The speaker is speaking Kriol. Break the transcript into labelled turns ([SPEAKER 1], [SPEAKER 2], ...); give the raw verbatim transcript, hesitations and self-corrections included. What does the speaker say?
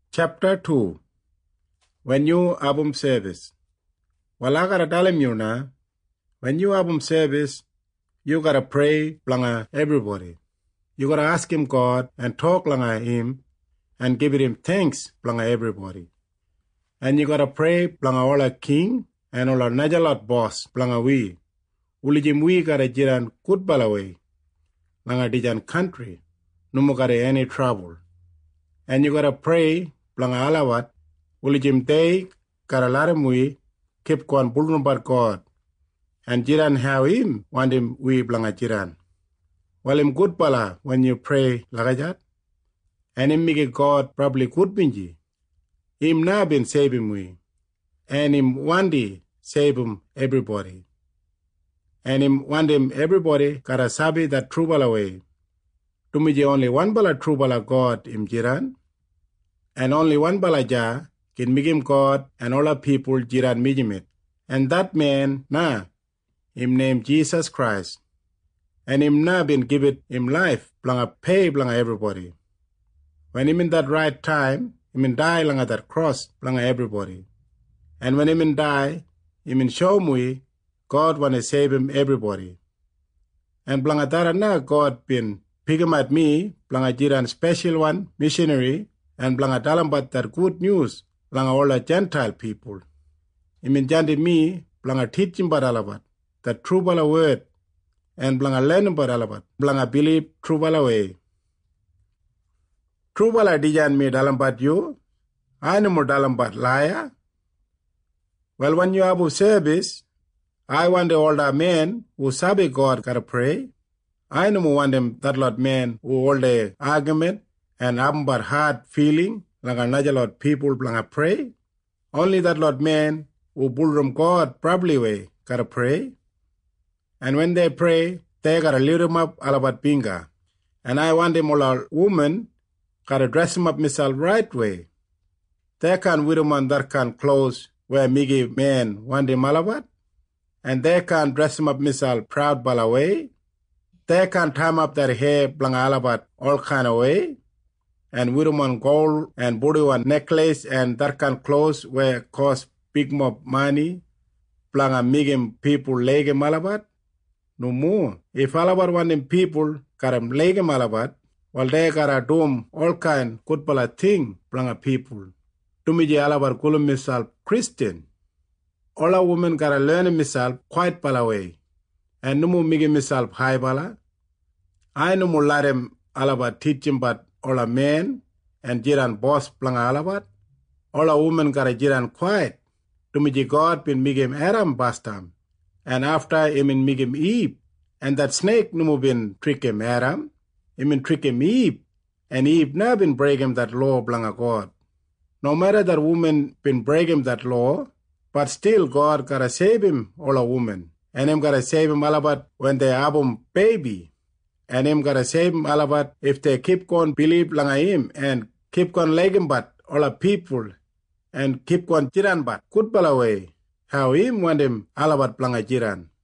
[SPEAKER 1] Chapter two. When you album service. Well, I gotta tell him you now. When you album service, you gotta pray blanga everybody. You gotta ask him God and talk blanga him and give him thanks blanga everybody. And you gotta pray blanga all a king and all a najalot boss blanga we. Ulijim we gotta jiran good balaway. Langa dijan country. No gotta any trouble. And you gotta pray blanga alawat. Ulijim day karalaremui keep kon bulnumbar God. And jiran have him want him we blanga jiran. Well him good bala when you pray lagajat. And him make God probably good binji. Him na been save him we. And him one day save him everybody. And him want him everybody gotta sabi that true bala way. Tumiji only one bala true bala God him jiran. And only one bala ja can make him God and all the people jiran mijimit. And that man na him named Jesus Christ. And him na been give it him life blanga pay blanga everybody. When him in that right time, him in die blanga that cross blanga everybody. And when him in die, him in show me God wanna save him everybody. And blanga that na God been pick him at me blanga jiran special one missionary and blanga dalambat that good news blanga all the Gentile people. Him in jandi me blanga teaching bad alabat the true bala word and blanga learn bad alabat blanga believe true bala way. True bala dijan me dalambat you. I no more dalambat liar. Well, when you have a service, I want the older men who sabi God gotta pray. I no more want them that lot men who all the argument and have but hard feeling like another lot people blanga pray. Only that lot men who bullrum God probably way gotta pray. And when they pray, they gotta lift them up alabat pinga. And I want them all our women gotta dress them up myself right way. They can with them on that can clothes where migi men want them alabat. And they can dress them up myself proud bala way. They can time up their hair blanga alabat all kind of way. And with them on gold and body on necklace and that can clothes where cost big mob money. Blanga migim people lege malabat. No more. If alabat want them people karam lege malabat, well they gotta do all kind good bala thing blanga people. Tumiji alabat kulum misal Christian. All a women gotta learn misal quite bala way. And no more migi misal high bala. I no more let him alabat teach him but all a man and jiran boss blanga alabat. All a woman gotta jiran quiet. Tumiji God bin migim Adam bastam. And after him in migim Eve. And that snake no more been trick him Adam. Him in trick him Eve. And Eve na been break him that law blanga God. No matter that woman been break him that law. But still God gotta save him all a woman. And him gotta save him alabat when they have him baby. And him gotta save him alabat if they keep on believe langa him and keep on legging but all the people and keep on jiran but good bala way. How him want him alabat langa jiran.